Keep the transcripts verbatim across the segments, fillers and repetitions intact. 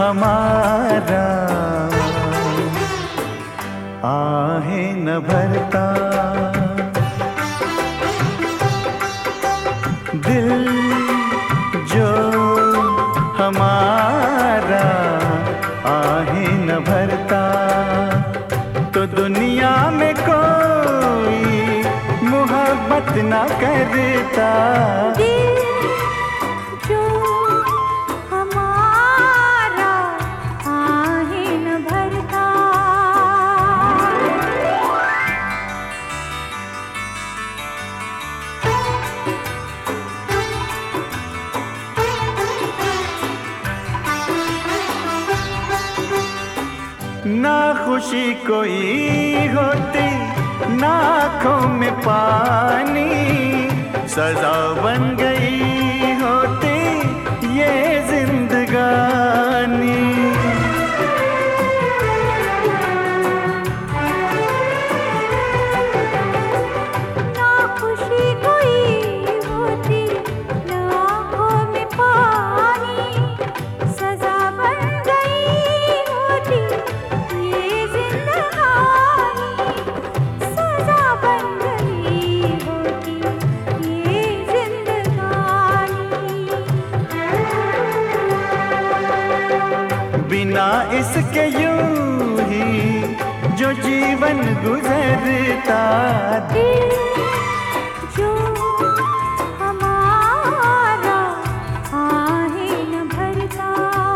हमारा आहे न भरता। दिल जो हमारा आहे न भरता, तो दुनिया में कोई मोहब्बत न करता। ना खुशी कोई होती ना आँखों में पानी, सजा बन गई होती ये जिंदगानी। ना खुशी कोई होती ना आँखों में पानी, सजा बन गई होती ये जिंदगानी। सजा बन गई होती ये जिंदगानी। बिना इसके यूं ही जो जीवन गुजरता। दिल जो हमारा आहे न भरता।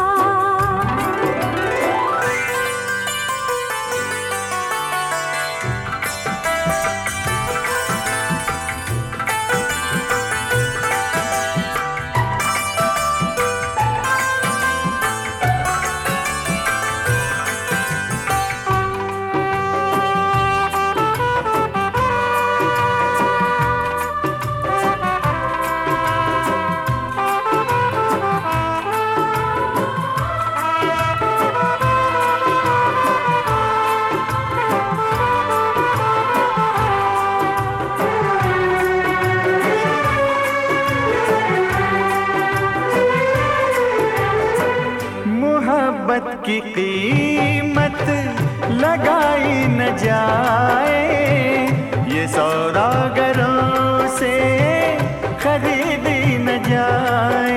मोहब्बत की कीमत लगाई न जाए, ये सौदागरों से खरीदी न जाए।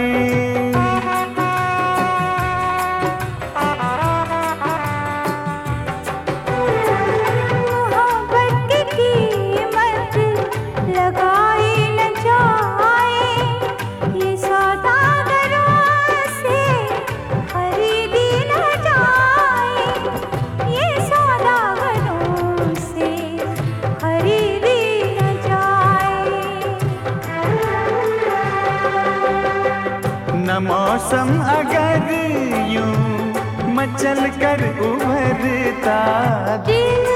मोहब्बत की कीमत लगाई न जाए, ये सौदागरों से खरीदी न जाए। ये सौदागरों से खरीदी न जाए। न मौसम अगर यूं मचल कर उभरता। दिल